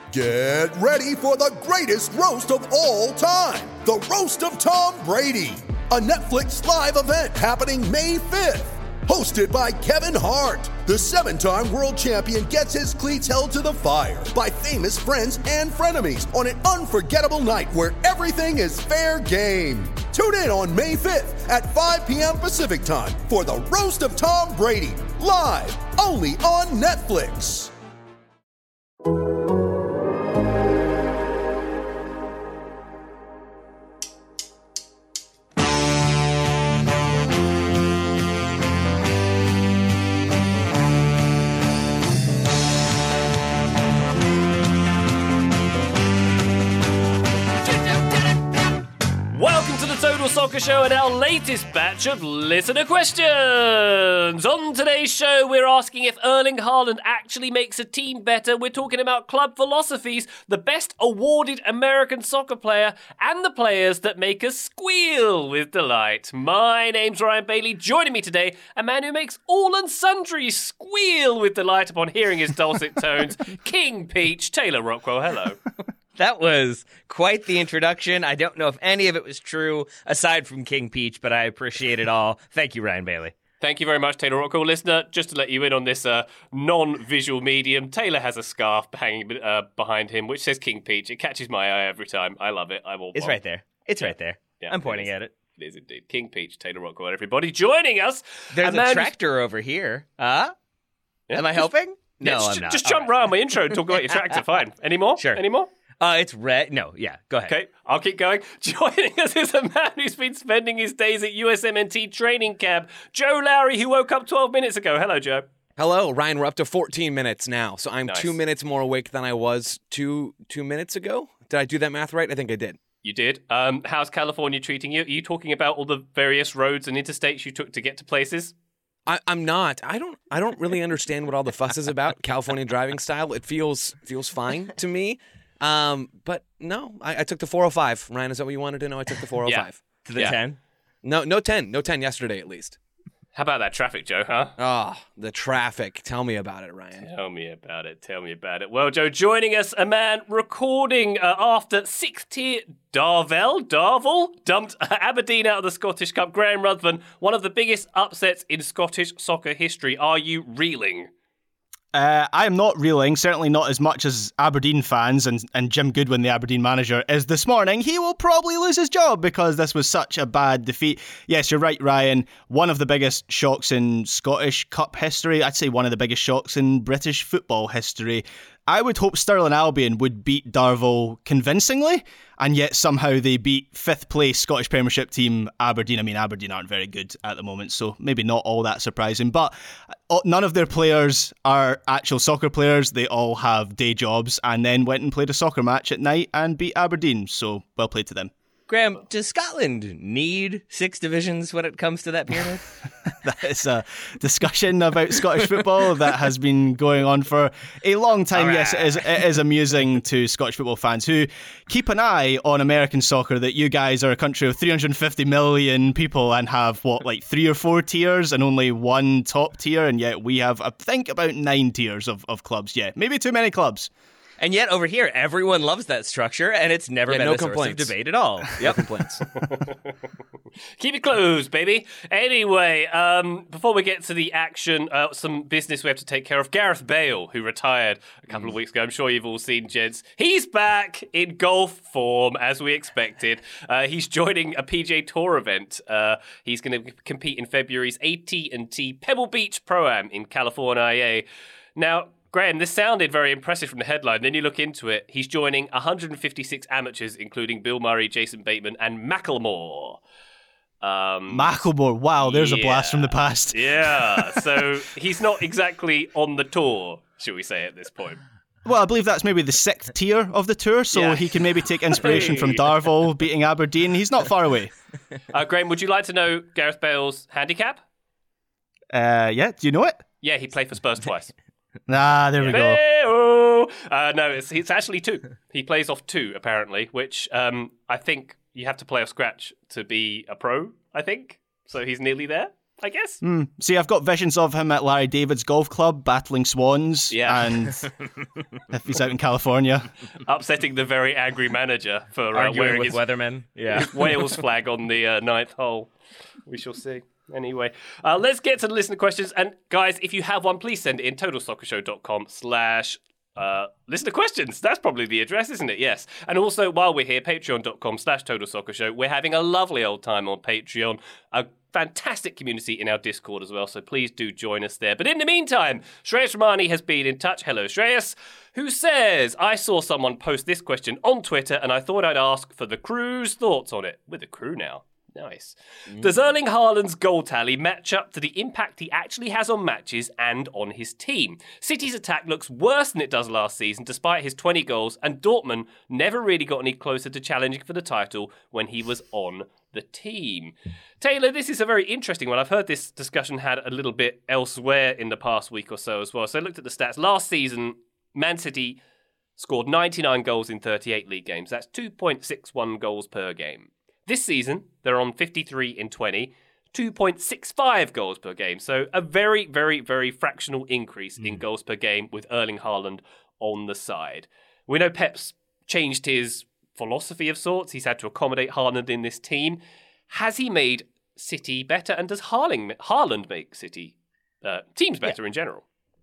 Get ready for the greatest roast of all time, the Roast of Tom Brady, a Netflix live event happening May 5th. Hosted by Kevin Hart, the 7-time world champion gets his cleats held to the fire by famous friends and frenemies on an unforgettable night where everything is fair game. Tune in on May 5th at 5 p.m. Pacific time for the Roast of Tom Brady, live only on Netflix. Soccer Show and our latest batch of listener questions. On today's show, we're asking if Erling Haaland actually makes a team better. We're talking about club philosophies, the best awarded American soccer player, and the players that make us squeal with delight. My name's Ryan Bailey. Joining me today, a man who makes all and sundry squeal with delight upon hearing his dulcet tones, King Peach, Taylor Rockwell. Hello. That was quite the introduction. I don't know if any of it was true, aside from King Peach, but I appreciate it all. Thank you, Ryan Bailey. Thank you very much, Taylor Rockwell. Listener, just to let you in on this non-visual medium, Taylor has a scarf hanging behind him, which says King Peach. It catches my eye every time. I love it. It's right there. It's right there. Yeah, I'm pointing at it. It is indeed. King Peach, Taylor Rockwell, everybody joining us. There's a tractor over here. Am I helping? No, I'm not. Just jump around my intro and talk about your tractor. Fine. Any more? Sure. Any more? It's red. No, yeah, go ahead. Okay, I'll keep going. Joining us is a man who's been spending his days at USMNT training camp, Joe Lowry, who woke up 12 minutes ago. Hello, Joe. Hello, Ryan. We're up to 14 minutes now, so I'm Nice. 2 minutes more awake than I was two minutes ago. Did I do that math right? I think I did. You did. How's California treating you? Are you talking about all the various roads and interstates you took to get to places? I'm not. I don't really understand what all the fuss is about. California driving style. It feels fine to me. But no, I took the 405. Ryan, is that what you wanted to know? I took the 405. To the 10? No 10. No 10 yesterday, at least. How about that traffic, Joe, huh? Oh, the traffic. Tell me about it, Ryan. Tell me about it. Well, Joe, joining us, a man recording after 6th-tier Darvel dumped Aberdeen out of the Scottish Cup. Graham Ruthven, one of the biggest upsets in Scottish soccer history. Are you reeling? I am not reeling, certainly not as much as Aberdeen fans and Jim Goodwin, the Aberdeen manager, is this morning. He will probably lose his job because this was such a bad defeat. Yes, you're right, Ryan. One of the biggest shocks in Scottish Cup history. I'd say one of the biggest shocks in British football history. I would hope Stirling Albion would beat Darvel convincingly, and yet somehow they beat 5th place Scottish Premiership team Aberdeen. I mean, Aberdeen aren't very good at the moment, so maybe not all that surprising. But none of their players are actual soccer players. They all have day jobs and then went and played a soccer match at night and beat Aberdeen. So well played to them. Graham, does Scotland need 6 divisions when it comes to that pyramid? That is a discussion about Scottish football that has been going on for a long time. Yes, it is amusing to Scottish football fans who keep an eye on American soccer that you guys are a country of 350 million people and have, 3 or 4 tiers and only one top tier, and yet we have, I think, about 9 tiers of clubs. Yeah, maybe too many clubs. And yet over here, everyone loves that structure, and it's never been a source of debate at all. Yep. Complaints. Keep it closed, baby. Anyway, before we get to the action, some business we have to take care of. Gareth Bale, who retired a couple of weeks ago. I'm sure you've all seen, gents. He's back in golf form, as we expected. He's joining a PGA Tour event. He's going to compete in February's AT&T Pebble Beach Pro-Am in California. Now, Graham, this sounded very impressive from the headline. Then you look into it. He's joining 156 amateurs, including Bill Murray, Jason Bateman, and Macklemore. Macklemore, wow, there's a blast from the past. Yeah, so he's not exactly on the tour, shall we say, at this point. Well, I believe that's maybe the 6th tier of the tour, so he can maybe take inspiration from Darvel beating Aberdeen. He's not far away. Graham, would you like to know Gareth Bale's handicap? Yeah, do you know it? Yeah, he played for Spurs twice. There we go. No, it's actually 2. He plays off 2, apparently, which I think you have to play off scratch to be a pro, I think. So he's nearly there. I guess. See, I've got visions of him at Larry David's golf club battling swans. Yeah. And if he's out in California. Upsetting the very angry manager for Arguing wearing with his weathermen. Yeah. Wales flag on the ninth hole. We shall see. Anyway, let's get to the listener questions. And guys, if you have one, please send it in totalsoccershow.com/listener questions. That's probably the address, isn't it? Yes. And also, while we're here, patreon.com/totalsoccershow. We're having a lovely old time on Patreon. A fantastic community in our Discord as well, so please do join us there. But in the meantime, Shreyas Romani has been in touch. Hello, Shreyas, who says, I saw someone post this question on Twitter and I thought I'd ask for the crew's thoughts on it. With the crew now. Nice. Does Erling Haaland's goal tally match up to the impact he actually has on matches and on his team? City's attack looks worse than it does last season, despite his 20 goals, and Dortmund never really got any closer to challenging for the title when he was on the team. Taylor, this is a very interesting one. I've heard this discussion had a little bit elsewhere in the past week or so as well. So I looked at the stats. Last season, Man City scored 99 goals in 38 league games. That's 2.61 goals per game. This season, they're on 53 in 20, 2.65 goals per game. So a very, very, very fractional increase in goals per game with Erling Haaland on the side. We know Pep's changed his philosophy of sorts. He's had to accommodate Haaland in this team. Has he made City better? And does Haaland make City teams better in general?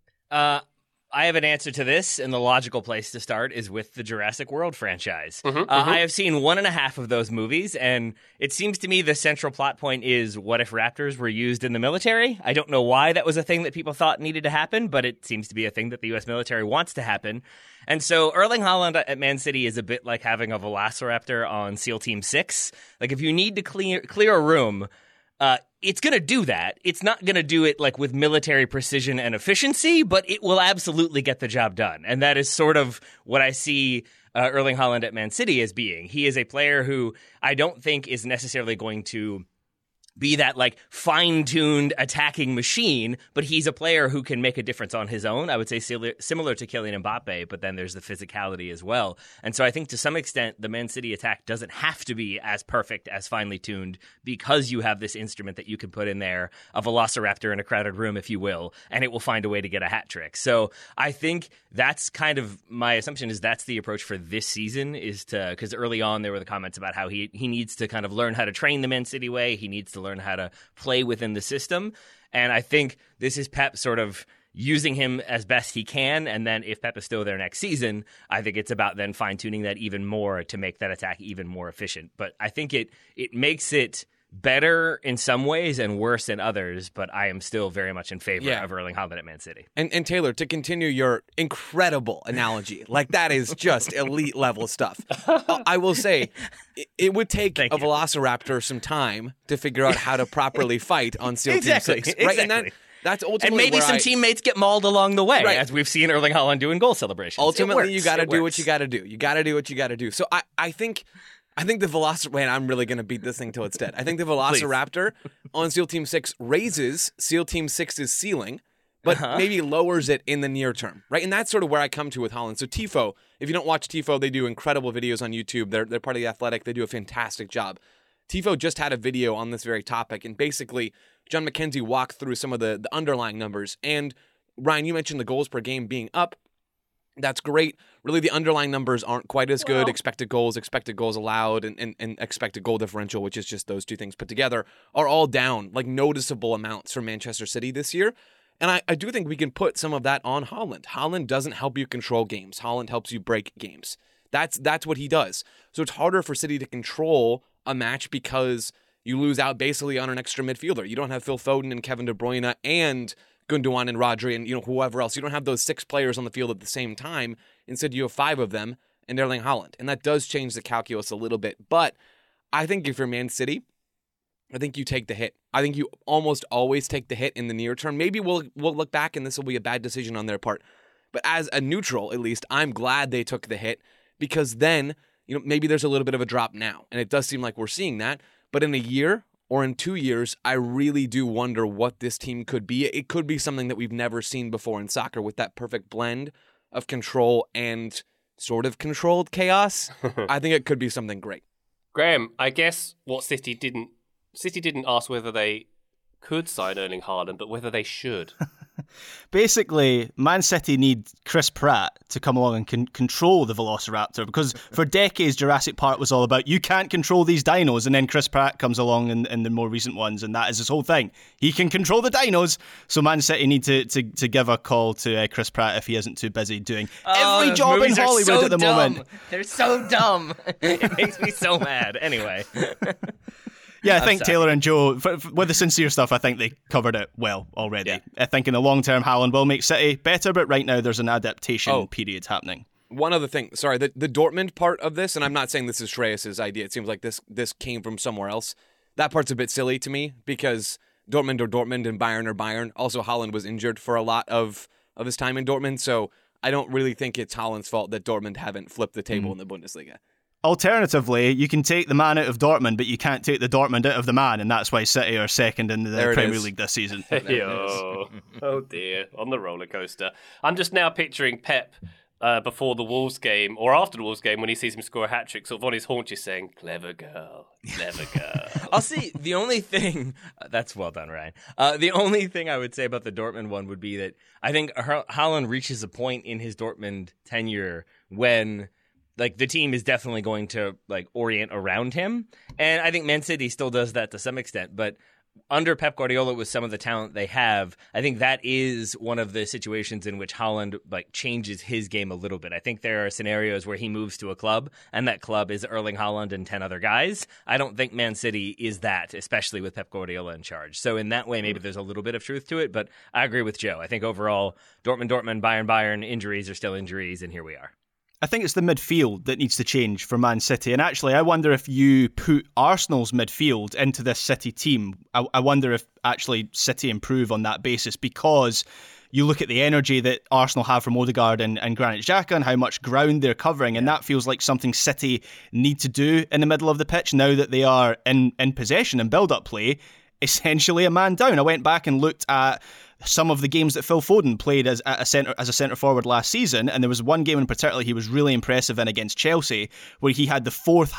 I have an answer to this, and the logical place to start is with the Jurassic World franchise. I have seen 1.5 of those movies, and it seems to me the central plot point is what if raptors were used in the military? I don't know why that was a thing that people thought needed to happen, but it seems to be a thing that the U.S. military wants to happen. And so Erling Haaland at Man City is a bit like having a Velociraptor on SEAL Team 6. Like, if you need to clear a room, it's going to do that. It's not going to do it like with military precision and efficiency, but it will absolutely get the job done. And that is sort of what I see Erling Haaland at Man City as being. He is a player who I don't think is necessarily going to be that like fine-tuned attacking machine, but he's a player who can make a difference on his own. I would say similar to Kylian Mbappe, but then there's the physicality as well. And so I think to some extent the Man City attack doesn't have to be as perfect, as finely tuned, because you have this instrument that you can put in there, a velociraptor in a crowded room, if you will, and it will find a way to get a hat trick. So I think that's kind of my assumption, is that's the approach for this season, is to, because early on there were the comments about how he needs to kind of learn how to train the Man City way. He needs to learn how to play within the system. And I think this is Pep sort of using him as best he can. And then if Pep is still there next season, I think it's about then fine-tuning that even more to make that attack even more efficient. But I think it makes it better in some ways and worse in others, but I am still very much in favor of Erling Haaland at Man City. And Taylor, to continue your incredible analogy, like that is just elite level stuff. I will say, it would take a velociraptor some time to figure out how to properly fight on SEAL Team 6. Right? Exactly. And that's ultimately and maybe some teammates get mauled along the way, as we've seen Erling Haaland do in goal celebrations. Ultimately, you got to do what you got to do. You got to do what you got to do. So I think the Velociraptor... Wait, I'm really going to beat this thing till it's dead. I think the Velociraptor on SEAL Team 6 raises SEAL Team 6's ceiling, but maybe lowers it in the near term, right? And that's sort of where I come to with Haaland. So Tifo, if you don't watch Tifo, they do incredible videos on YouTube. They're part of The Athletic. They do a fantastic job. Tifo just had a video on this very topic, and basically John McKenzie walked through some of the underlying numbers. And Ryan, you mentioned the goals per game being up. That's great. Really, the underlying numbers aren't quite as good. Expected goals allowed, and expected goal differential, which is just those two things put together, are all down, like noticeable amounts for Manchester City this year. And I do think we can put some of that on Haaland. Haaland doesn't help you control games. Haaland helps you break games. That's what he does. So it's harder for City to control a match because you lose out basically on an extra midfielder. You don't have Phil Foden and Kevin De Bruyne and Gundogan and Rodri and whoever else. You don't have those 6 players on the field at the same time. Instead, you have 5 of them and Erling Haaland. And that does change the calculus a little bit. But I think if you're Man City, I think you take the hit. I think you almost always take the hit in the near term. Maybe we'll look back and this will be a bad decision on their part. But as a neutral, at least, I'm glad they took the hit, because then, maybe there's a little bit of a drop now. And it does seem like we're seeing that. But in a year or in 2 years, I really do wonder what this team could be. It could be something that we've never seen before in soccer, with that perfect blend of control and sort of controlled chaos. I think it could be something great. Graham, I guess what City didn't ask whether they could sign Erling Haaland, but whether they should. Basically, Man City need Chris Pratt to come along and control the Velociraptor, because for decades Jurassic Park was all about you can't control these dinos, and then Chris Pratt comes along in the more recent ones, and that is his whole thing. He can control the dinos, so Man City need to give a call to Chris Pratt if he isn't too busy doing every job in Hollywood at the moment. They're so dumb. It makes me so mad. Anyway. Yeah, I think Taylor and Joe, with the sincere stuff, I think they covered it well already. Yeah. I think in the long term, Haaland will make City better, but right now there's an adaptation period happening. One other thing, sorry, the Dortmund part of this, and I'm not saying this is Shreyas' idea, it seems like this came from somewhere else. That part's a bit silly to me, because Dortmund are Dortmund and Bayern are Bayern. Also, Haaland was injured for a lot of his time in Dortmund, so I don't really think it's Haaland's fault that Dortmund haven't flipped the table in the Bundesliga. Alternatively, you can take the man out of Dortmund, but you can't take the Dortmund out of the man, and that's why City are second in the Premier League this season. Oh dear, on the roller coaster. I'm just now picturing Pep before the Wolves game, or after the Wolves game, when he sees him score a hat-trick, sort of on his haunches saying, clever girl, clever girl. I'll see, the only thing, that's well done, Ryan. The only thing I would say about the Dortmund one would be that I think Haaland reaches a point in his Dortmund tenure when the team is definitely going to orient around him. And I think Man City still does that to some extent, but under Pep Guardiola with some of the talent they have, I think that is one of the situations in which Haaland changes his game a little bit. I think there are scenarios where he moves to a club and that club is Erling Haaland and 10 other guys. I don't think Man City is that, especially with Pep Guardiola in charge. So in that way, maybe there's a little bit of truth to it, but I agree with Joe. I think overall, Dortmund, Bayern, injuries are still injuries, and here we are. I think it's the midfield that needs to change for Man City. And actually, I wonder if you put Arsenal's midfield into this City team, I wonder if actually City improve on that basis, because you look at the energy that Arsenal have from Odegaard and Granit Xhaka and how much ground they're covering, and that feels like something City need to do in the middle of the pitch now that they are in possession and build-up play, essentially a man down. I went back and looked at some of the games that Phil Foden played as a centre forward last season, and there was one game in particular he was really impressive in against Chelsea, where he had the fourth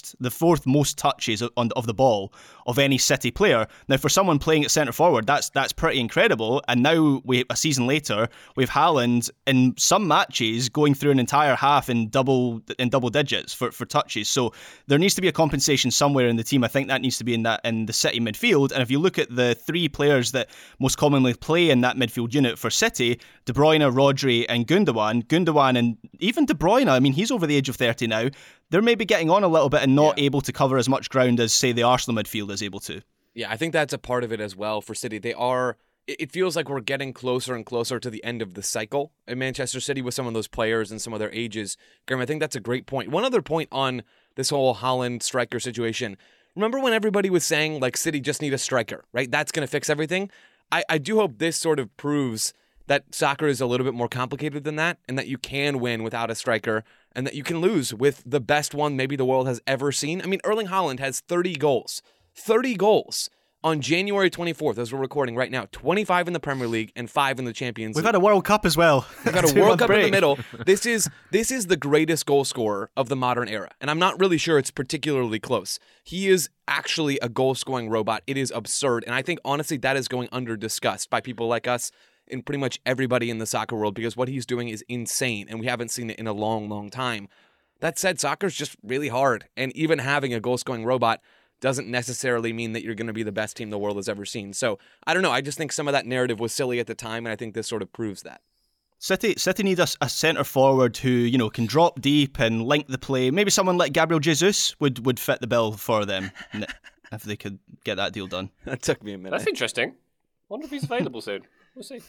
most touches of the ball of any City player. Now, for someone playing at centre forward, that's pretty incredible. And now a season later, we've Haaland in some matches going through an entire half in double digits for touches. So there needs to be a compensation somewhere in the team. I think that needs to be in the City midfield. And if you look at the three players that most commonly play in that midfield unit for City, De Bruyne, Rodri and Gundogan, and even De Bruyne, I mean, he's over the age of 30 now. They're maybe getting on a little bit and not able to cover as much ground as, say, the Arsenal midfield is able to. Yeah, I think that's a part of it as well for City. It feels like we're getting closer and closer to the end of the cycle in Manchester City with some of those players and some of their ages. Graham, I think that's a great point. One other point on this whole Haaland striker situation. Remember when everybody was saying, City just need a striker, right? That's going to fix everything? I do hope this sort of proves that soccer is a little bit more complicated than that, and that you can win without a striker, and that you can lose with the best one maybe the world has ever seen. I mean, Erling Haaland has 30 goals. 30 goals on January 24th, as we're recording right now. 25 in the Premier League and 5 in the Champions League. We've had a World Cup as well. We've got a World Cup in the middle. This is the greatest goal scorer of the modern era, and I'm not really sure it's particularly close. He is actually a goal-scoring robot. It is absurd, and I think, honestly, that is going under-discussed by people like us and pretty much everybody in the soccer world, because what he's doing is insane, and we haven't seen it in a long, long time. That said, soccer's just really hard, and even having a goal-scoring robot doesn't necessarily mean that you're going to be the best team the world has ever seen. So, I don't know. I just think some of that narrative was silly at the time, and I think this sort of proves that. City need a centre forward who can drop deep and link the play. Maybe someone like Gabriel Jesus would fit the bill for them if they could get that deal done. That took me a minute. That's interesting. Wonder if he's available soon. We'll see.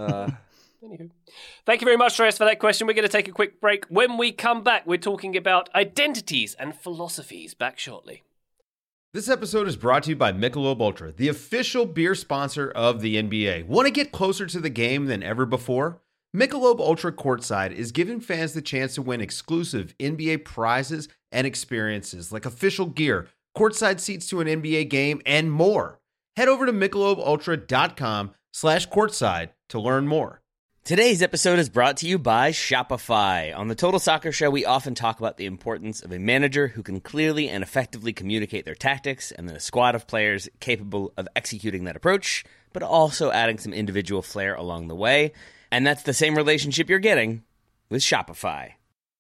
Anywho, thank you very much, Shreyas, for that question. We're going to take a quick break. When we come back, we're talking about identities and philosophies. Back shortly. This episode is brought to you by Michelob Ultra, the official beer sponsor of the NBA. Want to get closer to the game than ever before? Michelob Ultra Courtside is giving fans the chance to win exclusive NBA prizes and experiences like official gear, courtside seats to an NBA game, and more. Head over to MichelobUltra.com/courtside to learn more. Today's episode is brought to you by Shopify. On the Total Soccer Show, we often talk about the importance of a manager who can clearly and effectively communicate their tactics, and then a squad of players capable of executing that approach, but also adding some individual flair along the way. And that's the same relationship you're getting with Shopify.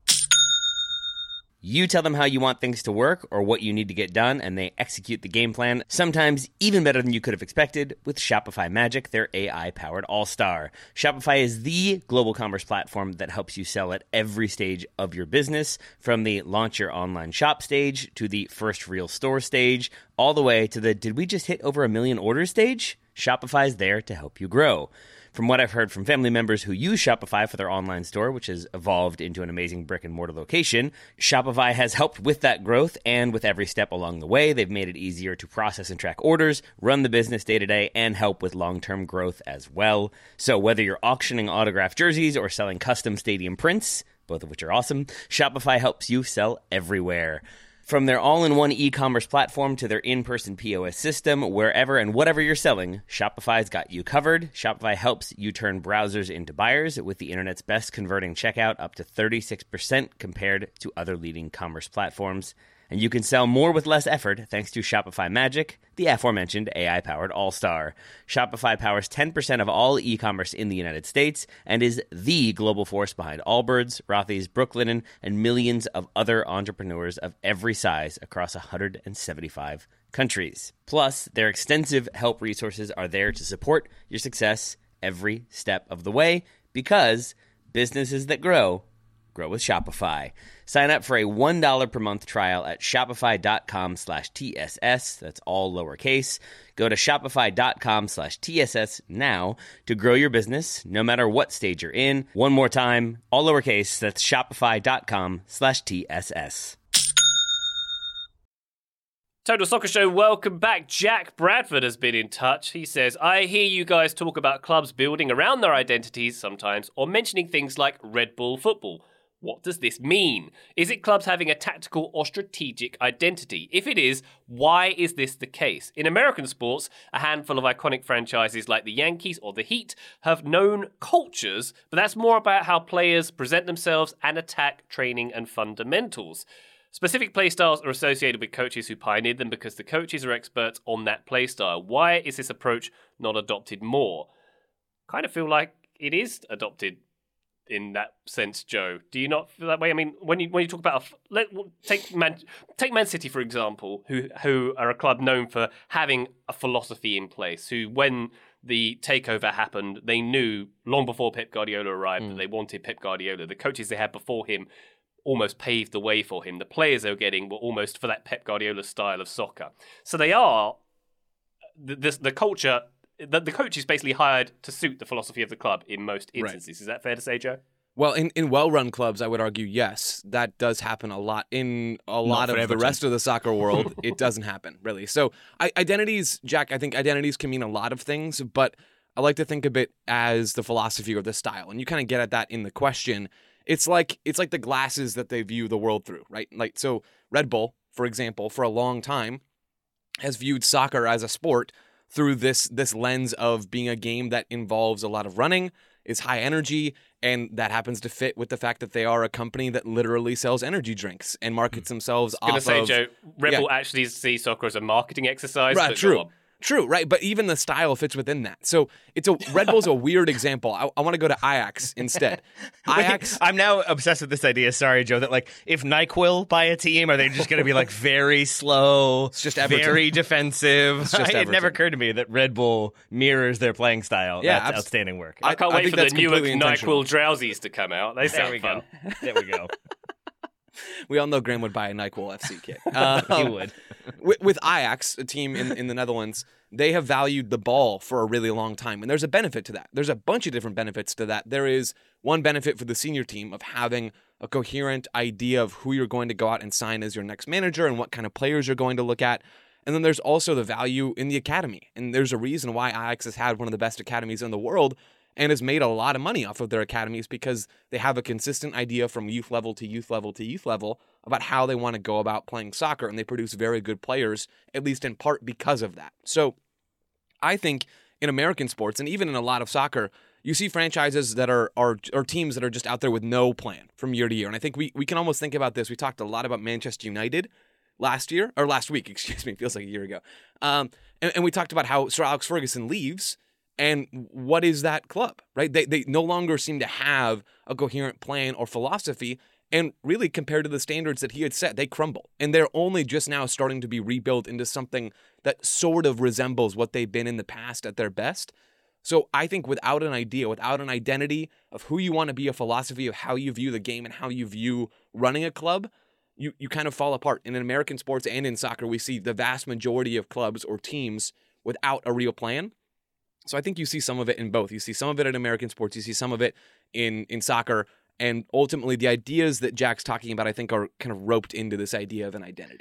You tell them how you want things to work or what you need to get done, and they execute the game plan, sometimes even better than you could have expected, with Shopify Magic, their AI-powered all-star. Shopify is the global commerce platform that helps you sell at every stage of your business, from the launch your online shop stage to the first real store stage, all the way to the did we just hit over 1 million orders stage? Shopify's there to help you grow. From what I've heard from family members who use Shopify for their online store, which has evolved into an amazing brick-and-mortar location, Shopify has helped with that growth, and with every step along the way, they've made it easier to process and track orders, run the business day-to-day, and help with long-term growth as well. So whether you're auctioning autographed jerseys or selling custom stadium prints, both of which are awesome, Shopify helps you sell everywhere. From their all-in-one e-commerce platform to their in-person POS system, wherever and whatever you're selling, Shopify's got you covered. Shopify helps you turn browsers into buyers with the internet's best converting checkout, up to 36% compared to other leading commerce platforms. And you can sell more with less effort thanks to Shopify Magic, the aforementioned AI-powered all-star. Shopify powers 10% of all e-commerce in the United States and is the global force behind Allbirds, Rothy's, Brooklinen, and millions of other entrepreneurs of every size across 175 countries. Plus, their extensive help resources are there to support your success every step of the way, because businesses that grow with Shopify. Sign up for a $1 per month trial at shopify.com/TSS. That's all lowercase. Go to shopify.com/TSS now to grow your business, no matter what stage you're in. One more time, all lowercase. That's shopify.com/TSS. Total Soccer Show, welcome back. Jack Bradford has been in touch. He says, I hear you guys talk about clubs building around their identities sometimes, or mentioning things like Red Bull football. What does this mean? Is it clubs having a tactical or strategic identity? If it is, why is this the case? In American sports, a handful of iconic franchises like the Yankees or the Heat have known cultures, but that's more about how players present themselves and attack training and fundamentals. Specific playstyles are associated with coaches who pioneered them because the coaches are experts on that playstyle. Why is this approach not adopted more? Kind of feel like it is adopted in that sense, Joe. Do you not feel that way? I mean, when you talk about take Man City for example, who are a club known for having a philosophy in place. Who, when the takeover happened, they knew long before Pep Guardiola arrived that they wanted Pep Guardiola. The coaches they had before him almost paved the way for him. The players they were getting were almost for that Pep Guardiola style of soccer. So they are the culture. The coach is basically hired to suit the philosophy of the club in most instances. Right. Is that fair to say, Joe? Well, in well-run clubs, I would argue, yes, that does happen a lot. In a lot of the rest of the soccer world, it doesn't happen, really. So identities, Jack, I think identities can mean a lot of things, but I like to think of it as the philosophy or the style. And you kind of get at that in the question. It's like the glasses that they view the world through, right? Like, so Red Bull, for example, for a long time, has viewed soccer as a sport through this lens of being a game that involves a lot of running, is high energy, and that happens to fit with the fact that they are a company that literally sells energy drinks and markets themselves off of... I was going to say, Joe, Red Bull actually sees soccer as a marketing exercise. Right, True, right? But even the style fits within that. So Red Bull's a weird example. I want to go to Ajax instead. Ajax. I'm now obsessed with this idea. Sorry, Joe. That like if NyQuil buy a team, are they just going to be like very slow, it's just Everton. Very defensive? It's just it never occurred to me that Red Bull mirrors their playing style. Yeah, that's outstanding work. I can't wait for the Newark NyQuil Drowsies to come out. They sound fun. There we go. We all know Graham would buy a NyQuil FC kit. He would. With Ajax, a team in the Netherlands, they have valued the ball for a really long time. And there's a benefit to that. There's a bunch of different benefits to that. There is one benefit for the senior team of having a coherent idea of who you're going to go out and sign as your next manager and what kind of players you're going to look at. And then there's also the value in the academy. And there's a reason why Ajax has had one of the best academies in the world and has made a lot of money off of their academies because they have a consistent idea from youth level to youth level to youth level about how they want to go about playing soccer, and they produce very good players, at least in part because of that. So I think in American sports, and even in a lot of soccer, you see franchises that are teams that are just out there with no plan from year to year. And I think we can almost think about this. We talked a lot about Manchester United last week, excuse me, feels like a year ago. And we talked about how Sir Alex Ferguson leaves, and what is that club, right? They no longer seem to have a coherent plan or philosophy, and really compared to the standards that he had set, they crumble. And they're only just now starting to be rebuilt into something that sort of resembles what they've been in the past at their best. So I think without an idea, without an identity of who you want to be, a philosophy of how you view the game and how you view running a club, you kind of fall apart. And in American sports and in soccer, we see the vast majority of clubs or teams without a real plan. So I think you see some of it in both. You see some of it in American sports. You see some of it in soccer. And ultimately, the ideas that Jack's talking about, I think, are kind of roped into this idea of an identity.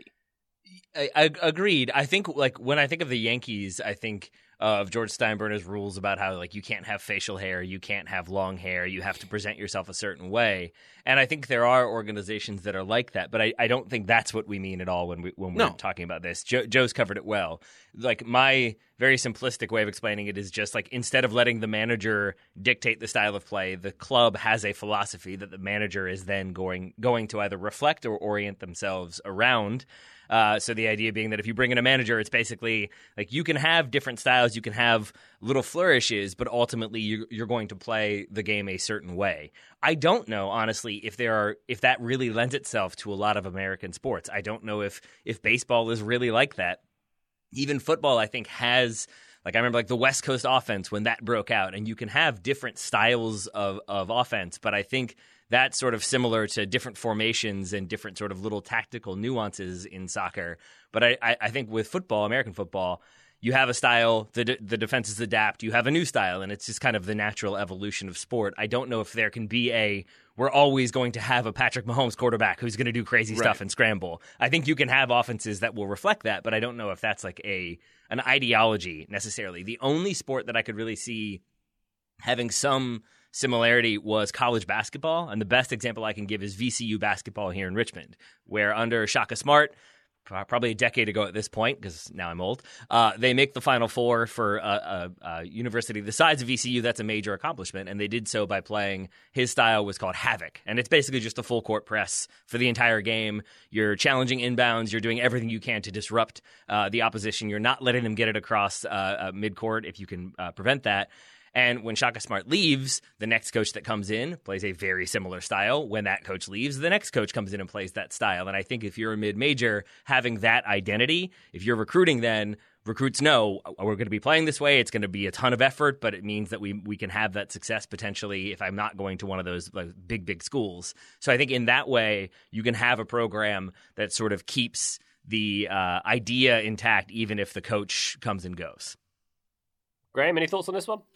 I agreed. I think, like, when I think of the Yankees, I think of George Steinbrenner's rules about how, like, you can't have facial hair, you can't have long hair, you have to present yourself a certain way. And I think there are organizations that are like that, but I don't think that's what we mean at all when we're talking about this. Joe's covered it well. Like, my very simplistic way of explaining it is just, like, instead of letting the manager dictate the style of play, the club has a philosophy that the manager is then going to either reflect or orient themselves around. So the idea being that if you bring in a manager, it's basically like you can have different styles, you can have little flourishes, but ultimately you're going to play the game a certain way. I don't know, honestly, if that really lends itself to a lot of American sports. I don't know if baseball is really like that. Even football, I think, has, like, I remember, like, the West Coast offense when that broke out, and you can have different styles of offense, but I think that's sort of similar to different formations and different sort of little tactical nuances in soccer. But I think with football, American football, you have a style, the defenses adapt, you have a new style, and it's just kind of the natural evolution of sport. I don't know if there can be we're always going to have a Patrick Mahomes quarterback who's going to do crazy stuff and scramble. I think you can have offenses that will reflect that, but I don't know if that's like an ideology necessarily. The only sport that I could really see having some similarity was college basketball, and the best example I can give is VCU basketball here in Richmond, where under Shaka Smart, probably a decade ago at this point, because now I'm old, they make the Final Four for a university the size of VCU. That's a major accomplishment, and they did so by playing, his style was called Havoc, and it's basically just a full court press for the entire game. You're challenging inbounds, you're doing everything you can to disrupt the opposition, you're not letting them get it across midcourt if you can prevent that. And when Shaka Smart leaves, the next coach that comes in plays a very similar style. When that coach leaves, the next coach comes in and plays that style. And I think if you're a mid-major, having that identity, if you're recruiting, then recruits know we're going to be playing this way. It's going to be a ton of effort, but it means that we can have that success potentially if I'm not going to one of those like big schools. So I think in that way, you can have a program that sort of keeps the idea intact, even if the coach comes and goes. Graham, any thoughts on this one?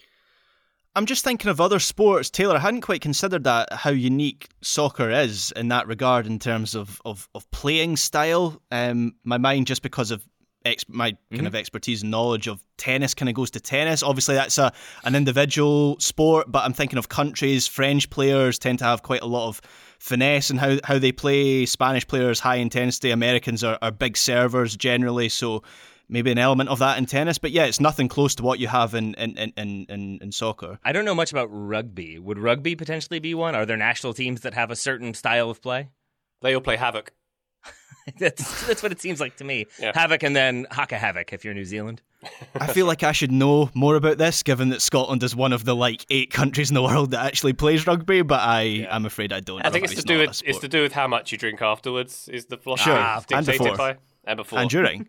I'm just thinking of other sports. Taylor, I hadn't quite considered that, how unique soccer is in that regard in terms of playing style. My mind, just because of my kind of expertise and knowledge of tennis, kind of goes to tennis. Obviously, that's an individual sport, but I'm thinking of countries. French players tend to have quite a lot of finesse in how they play. Spanish players, high intensity. Americans are big servers generally, so maybe an element of that in tennis, but yeah, it's nothing close to what you have in soccer. I don't know much about rugby. Would rugby potentially be one? Are there national teams that have a certain style of play? They all play Havoc. That's what it seems like to me. Yeah. Havoc and then Haka Havoc if you're New Zealand. I feel like I should know more about this, given that Scotland is one of the 8 countries in the world that actually plays rugby, but I'm afraid I don't. I think it's to do with how much you drink afterwards. Is the philosophy dictated by and before and during.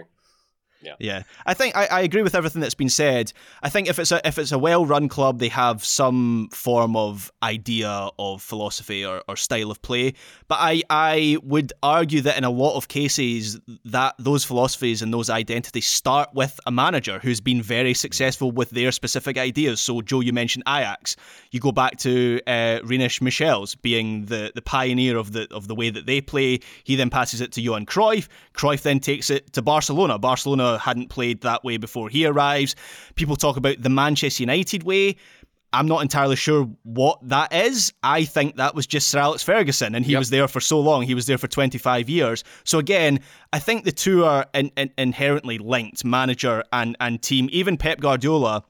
Yeah. I think I agree with everything that's been said. I think if it's a well-run club, they have some form of idea of philosophy or style of play. But I would argue that in a lot of cases, that those philosophies and those identities start with a manager who's been very successful with their specific ideas. So, Joe, you mentioned Ajax. You go back to Rinus Michels being the pioneer of the way that they play. He then passes it to Johan Cruyff. Cruyff then takes it to Barcelona. Barcelona hadn't played that way before he arrives. People talk about the Manchester United way. I'm not entirely sure what that is. I think that was just Sir Alex Ferguson, and he was there for so long. He was there for 25 years. So again, I think the two are inherently linked, manager and team. Even Pep Guardiola,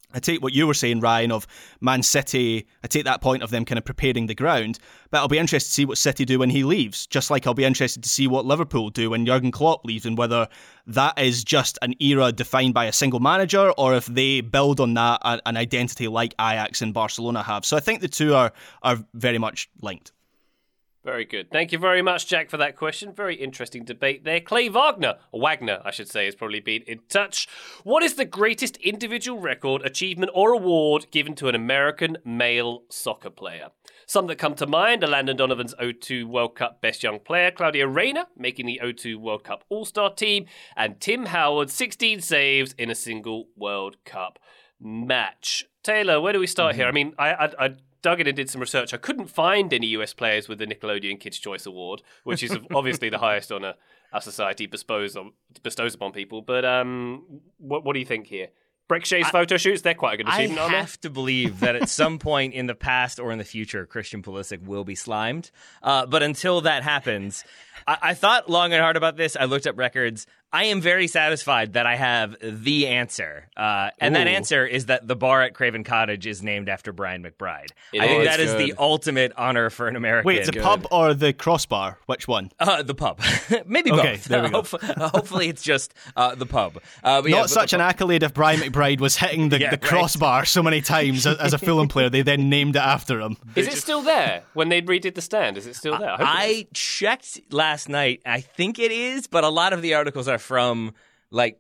I take what you were saying, Ryan, of Man City. I take that point of them kind of preparing the ground, but I'll be interested to see what City do when he leaves, just like I'll be interested to see what Liverpool do when Jurgen Klopp leaves, and whether that is just an era defined by a single manager or if they build on that, an identity like Ajax and Barcelona have. So I think the two are very much linked. Very good. Thank you very much, Jack, for that question. Very interesting debate there. Clay Wagner, I should say, has probably been in touch. What is the greatest individual record, achievement, or award given to an American male soccer player? Some that come to mind are Landon Donovan's 02 World Cup Best Young Player, Claudio Reyna making the 02 World Cup All-Star team, and Tim Howard's 16 saves in a single World Cup match. Taylor, where do we start here? I mean, I dug in and did some research. I couldn't find any US players with the Nickelodeon Kids' Choice Award, which is obviously the highest honour our society bestows upon people. But what do you think here? Breck Shea's photo shoots, they're quite a good achievement, aren't they? I have to believe that at some point in the past or in the future, Christian Pulisic will be slimed. But until that happens, I thought long and hard about this. I looked up records. I am very satisfied that I have the answer. And that answer is that the bar at Craven Cottage is named after Brian McBride. I think that is the ultimate honor for an American. Wait, the pub or the crossbar? Which one? The pub. Maybe both. Okay, there we go. Hopefully it's just the pub. Not such an accolade if Brian McBride was hitting the crossbar so many times as a Fulham player. They then named it after him. Is it still there when they redid the stand? Is it still there? I checked last night. I think it is, but a lot of the articles are from like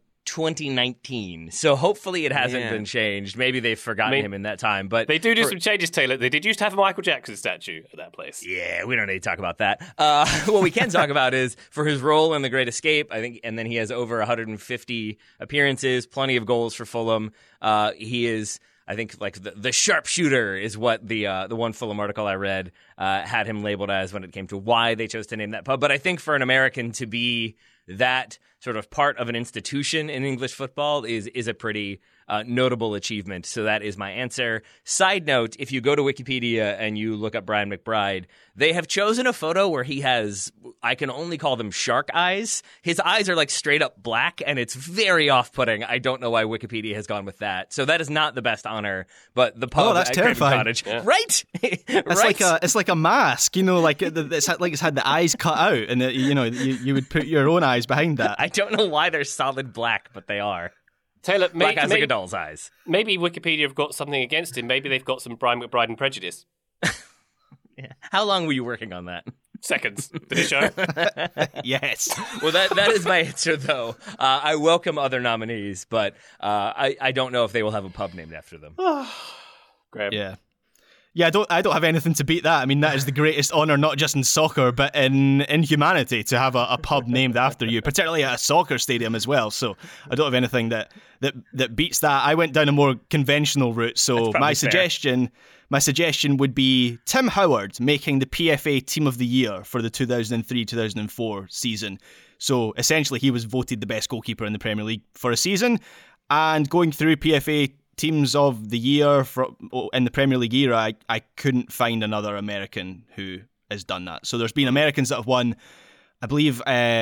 2019, so hopefully it hasn't been changed. Maybe they've forgotten him in that time, but they do some changes, Taylor. They did used to have a Michael Jackson statue at that place. Yeah, we don't need to talk about that. What we can talk about is for his role in The Great Escape, I think, and then he has over 150 appearances, plenty of goals for Fulham. He is, I think, like the sharpshooter is what the one Fulham article I read had him labeled as when it came to why they chose to name that pub. But I think for an American to be that sort of part of an institution in English football is a pretty notable achievement. So that is my answer. Side note, if you go to Wikipedia and you look up Brian McBride, they have chosen a photo where he has, I can only call them shark eyes. His eyes are like straight up black, and it's very off-putting. I don't know why Wikipedia has gone with that. So that is not the best honor, but the pub that's at terrifying. Craven Cottage. Right? It's like a mask, like it's had the eyes cut out, and you would put your own eyes behind that. I don't know why they're solid black, but they are. Taylor, black eyes like a doll's eyes. Maybe Wikipedia have got something against him. Maybe they've got some Brian McBride and prejudice. Yeah. How long were you working on that? Seconds. Did it show? Yes. Well, that is my answer, though. I welcome other nominees, but I don't know if they will have a pub named after them. Graham. Yeah, I don't have anything to beat that. I mean, that is the greatest honour, not just in soccer, but in humanity, to have a pub named after you, particularly at a soccer stadium as well. So I don't have anything that beats that. I went down a more conventional route. So my suggestion would be Tim Howard making the PFA Team of the Year for the 2003-2004 season. So essentially, he was voted the best goalkeeper in the Premier League for a season, and going through PFA Teams of the Year in the Premier League era, I couldn't find another American who has done that. So there's been Americans that have won. I believe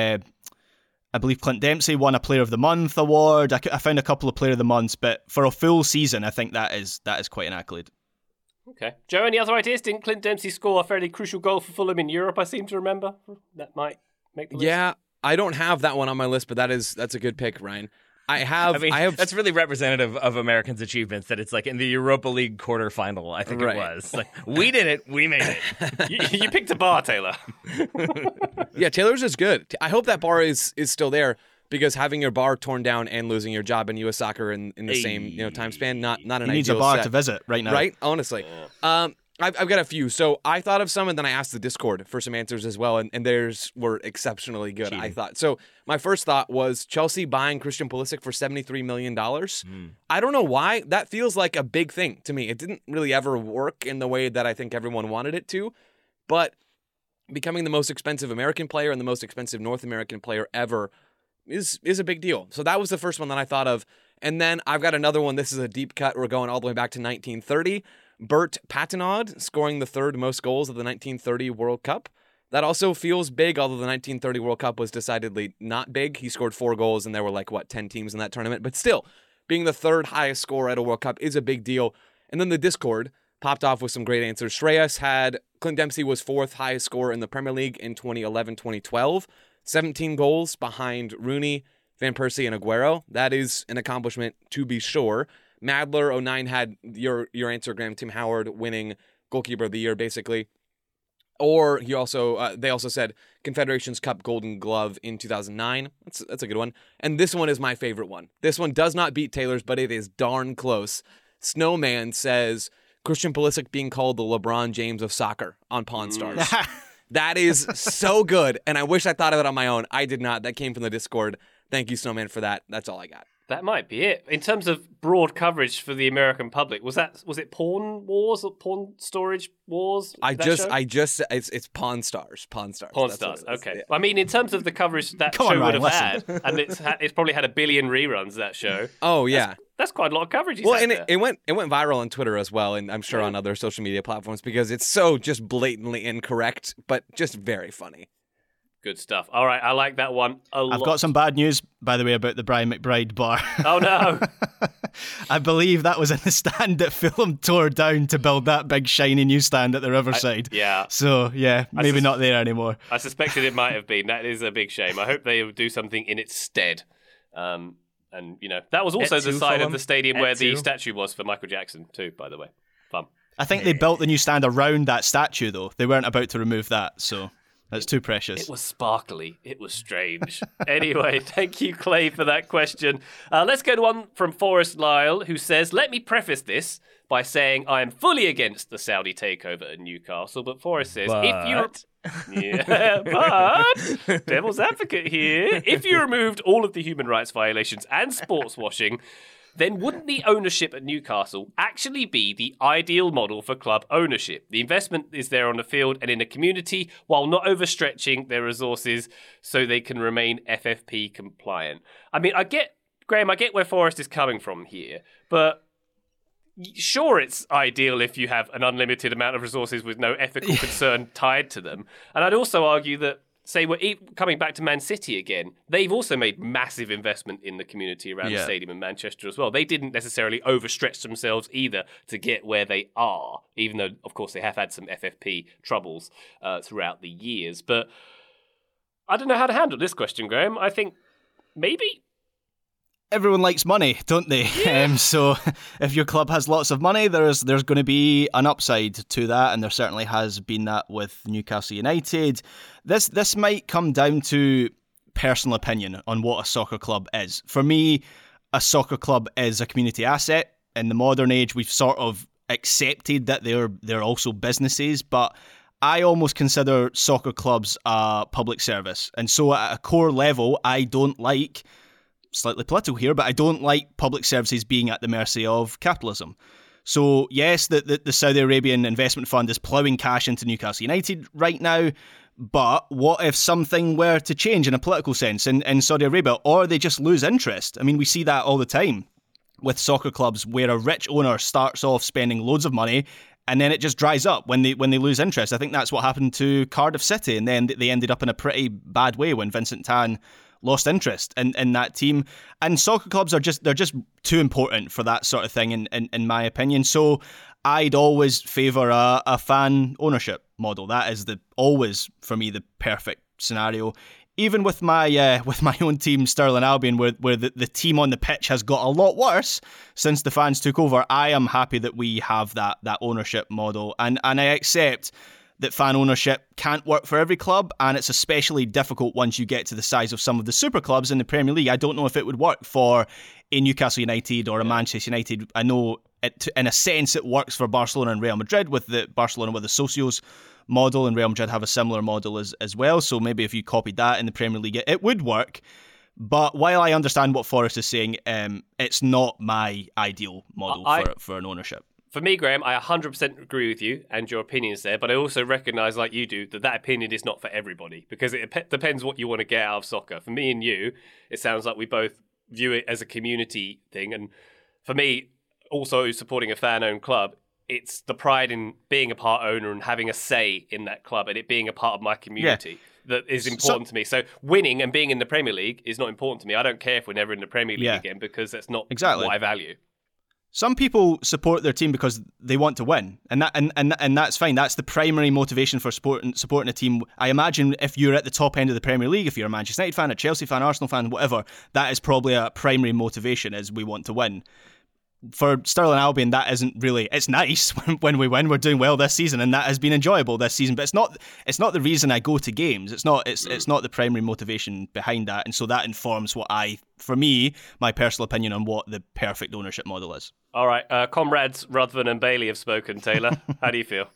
Clint Dempsey won a Player of the Month award. I found a couple of Player of the Months, but for a full season, I think that is quite an accolade. Okay, Joe, any other ideas? Didn't Clint Dempsey score a fairly crucial goal for Fulham in Europe? I seem to remember that might make the list. Yeah, I don't have that one on my list, but that's a good pick, Ryan. I have. That's really representative of Americans' achievements. That it's like in the Europa League quarterfinal. I think it was. Like, we did it. We made it. you picked a bar, Taylor. Yeah, Taylor's is good. I hope that bar is still there, because having your bar torn down and losing your job in U.S. soccer in the same time span, not an ideal. He needs a bar to visit right now. Right? Honestly. Yeah. I've got a few. So I thought of some, and then I asked the Discord for some answers as well, and theirs were exceptionally good, I thought. So my first thought was Chelsea buying Christian Pulisic for $73 million. I don't know why. That feels like a big thing to me. It didn't really ever work in the way that I think everyone wanted it to, but becoming the most expensive American player and the most expensive North American player ever is a big deal. So that was the first one that I thought of. And then I've got another one. This is a deep cut. We're going all the way back to 1930. Bert Patenaude scoring the third most goals of the 1930 World Cup. That also feels big, although the 1930 World Cup was decidedly not big. He scored 4 goals, and there were 10 teams in that tournament. But still, being the third highest score at a World Cup is a big deal. And then the Discord popped off with some great answers. Shreyas had Clint Dempsey was fourth highest scorer in the Premier League in 2011-2012, 17 goals behind Rooney, Van Persie, and Aguero. That is an accomplishment to be sure. Madler 09 had your answer, Graham, Tim Howard winning goalkeeper of the year, basically. Or they also said Confederations Cup Golden Glove in 2009. That's a good one. And this one is my favorite one. This one does not beat Taylor's, but it is darn close. Snowman says Christian Pulisic being called the LeBron James of soccer on Pawn Stars. That is so good, and I wish I thought of it on my own. I did not. That came from the Discord. Thank you, Snowman, for that. That's all I got. That might be it. In terms of broad coverage for the American public, was it Pawn Wars or Pawn Storage Wars? It's Pawn Stars. Pawn Stars. Pawn That's Stars. what it is. Okay. Yeah. I mean, in terms of the coverage that Come on, show would Ryan, have had, and it's probably had 1 billion reruns. That show. Oh yeah. That's quite a lot of coverage. Well, and it went viral on Twitter as well, and I'm sure on other social media platforms because it's so just blatantly incorrect, but just very funny. Good stuff. All right, I like that one a lot. I've got some bad news, by the way, about the Brian McBride bar. Oh, no. I believe that was in the stand that Fulham tore down to build that big shiny new stand at the Riverside. Yeah. So, yeah, maybe not there anymore. I suspected it might have been. That is a big shame. I hope they will do something in its stead. And, that was also the side of the stadium where the statue was for Michael Jackson, too, by the way. Fun. I think they built the new stand around that statue, though. They weren't about to remove that, so... That's too precious. It was sparkly. It was strange. Anyway, thank you, Clay, for that question. Let's go to one from Forrest Lyle, who says, let me preface this by saying I am fully against the Saudi takeover at Newcastle. But Forrest says, but devil's advocate here, if you removed all of the human rights violations and sports washing, then wouldn't the ownership at Newcastle actually be the ideal model for club ownership? The investment is there on the field and in the community while not overstretching their resources so they can remain FFP compliant. I mean, I get where Forrest is coming from here, but sure, it's ideal if you have an unlimited amount of resources with no ethical concern tied to them. And I'd also argue that, say, we're coming back to Man City again, they've also made massive investment in the community around the stadium in Manchester as well. They didn't necessarily overstretch themselves either to get where they are, even though, of course, they have had some FFP troubles throughout the years. But I don't know how to handle this question, Graham. I think maybe... Everyone likes money, don't they? Yeah. So if your club has lots of money, there's going to be an upside to that, and there certainly has been that with Newcastle United. This might come down to personal opinion on what a soccer club is. For me, a soccer club is a community asset. In the modern age, we've sort of accepted that they're also businesses, but I almost consider soccer clubs a public service. And so at a core level, I don't like... slightly political here, but I don't like public services being at the mercy of capitalism. So yes, the Saudi Arabian investment fund is ploughing cash into Newcastle United right now, but what if something were to change in a political sense in Saudi Arabia, or they just lose interest? I mean, we see that all the time with soccer clubs where a rich owner starts off spending loads of money and then it just dries up when they lose interest. I think that's what happened to Cardiff City, and then they ended up in a pretty bad way when Vincent Tan lost interest in that team. And soccer clubs they're just too important for that sort of thing in my opinion. So I'd always favour a fan ownership model. That is always for me the perfect scenario. Even with my own team, Stirling Albion, where the team on the pitch has got a lot worse since the fans took over, I am happy that we have that ownership model. And I accept that fan ownership can't work for every club, and it's especially difficult once you get to the size of some of the super clubs in the Premier League. I don't know if it would work for a Newcastle United or a Manchester United. I know in a sense it works for Barcelona and Real Madrid with the Socios model, and Real Madrid have a similar model as well. So maybe if you copied that in the Premier League, it would work. But while I understand what Forrest is saying, it's not my ideal model for an ownership. For me, Graham, I 100% agree with you and your opinions there, but I also recognise, like you do, that opinion is not for everybody, because it depends what you want to get out of soccer. For me and you, it sounds like we both view it as a community thing, and for me, also supporting a fan-owned club, it's the pride in being a part owner and having a say in that club and it being a part of my community. that is important to me. So winning and being in the Premier League is not important to me. I don't care if we're never in the Premier League again, because that's not exactly what I value. Some people support their team because they want to win, and that's fine. That's the primary motivation for supporting a team. I imagine if you're at the top end of the Premier League, if you're a Manchester United fan, a Chelsea fan, Arsenal fan, whatever, that is probably a primary motivation, is we want to win. For Stirling Albion, that isn't really. It's nice when we win. We're doing well this season, and that has been enjoyable this season. But it's not the reason I go to games. It's not the primary motivation behind that, and so that informs for me, my personal opinion on what the perfect ownership model is. All right, comrades Ruthven and Bailey have spoken. Taylor, how do you feel?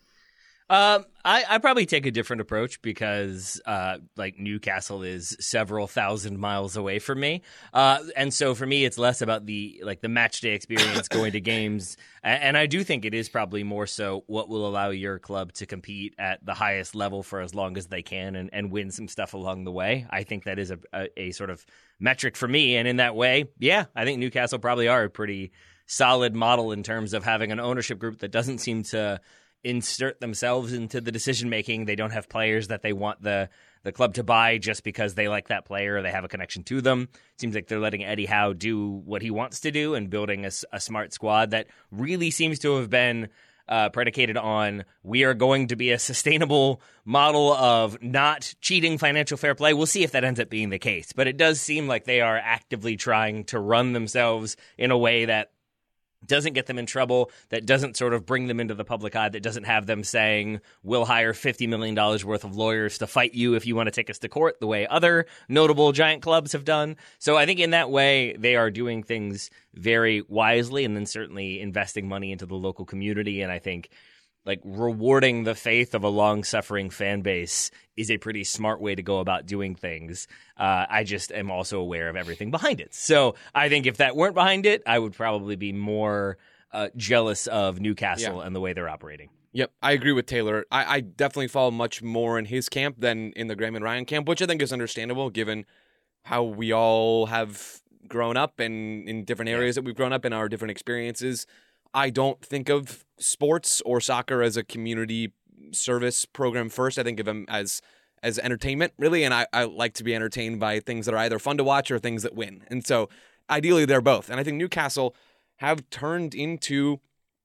I probably take a different approach because Newcastle is several thousand miles away from me, and so for me it's less about the match day experience, going to games, and I do think it is probably more so what will allow your club to compete at the highest level for as long as they can and win some stuff along the way. I think that is a sort of metric for me, and in that way, yeah, I think Newcastle probably are a pretty solid model in terms of having an ownership group that doesn't seem to insert themselves into the decision making. They don't have players that they want the club to buy just because they like that player or they have a connection to them. It seems like they're letting Eddie Howe do what he wants to do and building a smart squad that really seems to have been predicated on, we are going to be a sustainable model of not cheating financial fair play. We'll see if that ends up being the case, but it does seem like they are actively trying to run themselves in a way that doesn't get them in trouble, that doesn't sort of bring them into the public eye, that doesn't have them saying, we'll hire $50 million worth of lawyers to fight you if you want to take us to court, the way other notable giant clubs have done. So I think in that way, they are doing things very wisely, and then certainly investing money into the local community. And I think rewarding the faith of a long-suffering fan base is a pretty smart way to go about doing things. I just am also aware of everything behind it. So I think if that weren't behind it, I would probably be more jealous of Newcastle and the way they're operating. Yep, I agree with Taylor. I definitely fall much more in his camp than in the Graham and Ryan camp, which I think is understandable given how we all have grown up and in different areas that we've grown up in, our different experiences. I don't think of sports or soccer as a community service program first. I think of them as entertainment, really, and I like to be entertained by things that are either fun to watch or things that win. And so ideally they're both. And I think Newcastle have turned into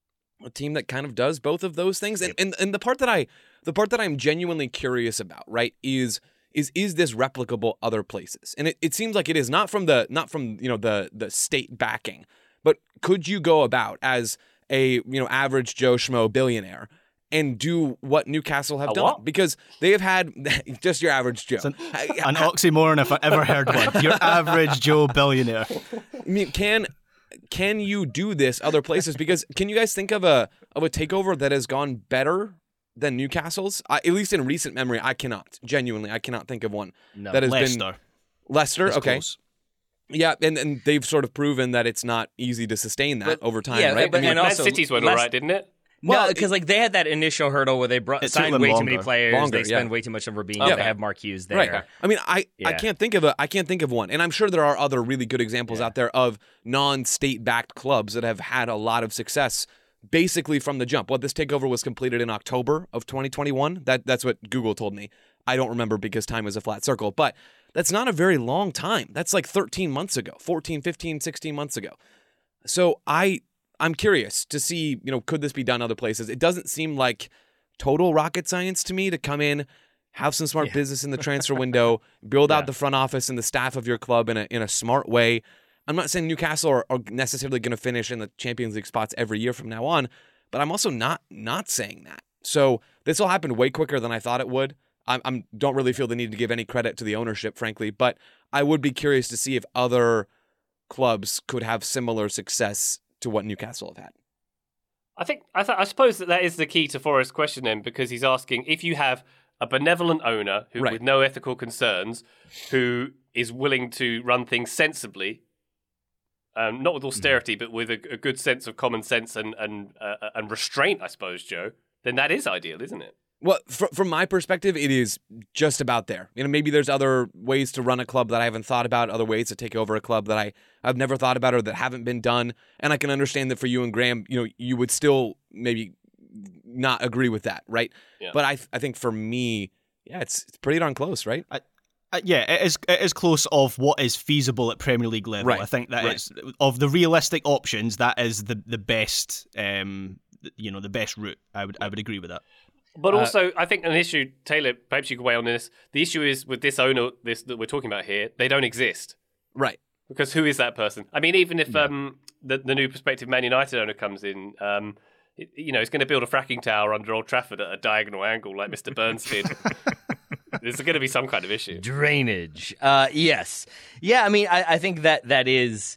a team that kind of does both of those things. And the part that I'm genuinely curious about, right, is this replicable other places? And it seems like it is not from the state backing. But could you go about as a average Joe Schmo billionaire and do what Newcastle have done? What? Because they have had just your average Joe. It's an oxymoron if I ever heard one. Your average Joe billionaire. I mean, can you do this other places? Because can you guys think of a takeover that has gone better than Newcastle's? At least in recent memory, I cannot think of one that has been Leicester. It's okay. Close. Yeah, and they've sort of proven that it's not easy to sustain that over time, right? But, and Man also, City's went all right, didn't it? No, because they had that initial hurdle where they signed way too many players. They spend way too much on Rabin. Okay. They have Mark Hughes there. Right. I mean, I can't think of one, and I'm sure there are other really good examples out there of non-state backed clubs that have had a lot of success basically from the jump. This takeover was completed in October of 2021. That's what Google told me. I don't remember because time is a flat circle, but that's not a very long time. That's like 13 months ago, 14, 15, 16 months ago. So I'm curious to see, could this be done other places? It doesn't seem like total rocket science to me to come in, have some smart business in the transfer window, build out the front office and the staff of your club in a smart way. I'm not saying Newcastle are necessarily going to finish in the Champions League spots every year from now on, but I'm also not saying that. So this will happen way quicker than I thought it would. I don't really feel the need to give any credit to the ownership, frankly, but I would be curious to see if other clubs could have similar success to what Newcastle have had. I suppose that is the key to Forrest's question then, because he's asking if you have a benevolent owner who, with no ethical concerns, who is willing to run things sensibly, not with austerity, but with a good sense of common sense and restraint, I suppose, Joe, then that is ideal, isn't it? Well, from my perspective, it is just about there. Maybe there's other ways to run a club that I haven't thought about, other ways to take over a club that I've never thought about or that haven't been done. And I can understand that for you and Graham, you would still maybe not agree with that, right? Yeah. But I think for me, Yeah, it's pretty darn close, right? Yeah, it is close of what is feasible at Premier League level. Right. I think that is of the realistic options. That is the best, the best route. I would agree with that. But also, I think an issue, Taylor, perhaps you could weigh on this. The issue is with this owner, that we're talking about here, they don't exist. Right. Because who is that person? I mean, even if the new prospective Man United owner comes in, he's going to build a fracking tower under Old Trafford at a diagonal angle like Mr. Burns did. There's going to be some kind of issue. Drainage. Yes. Yeah, I mean, I think that is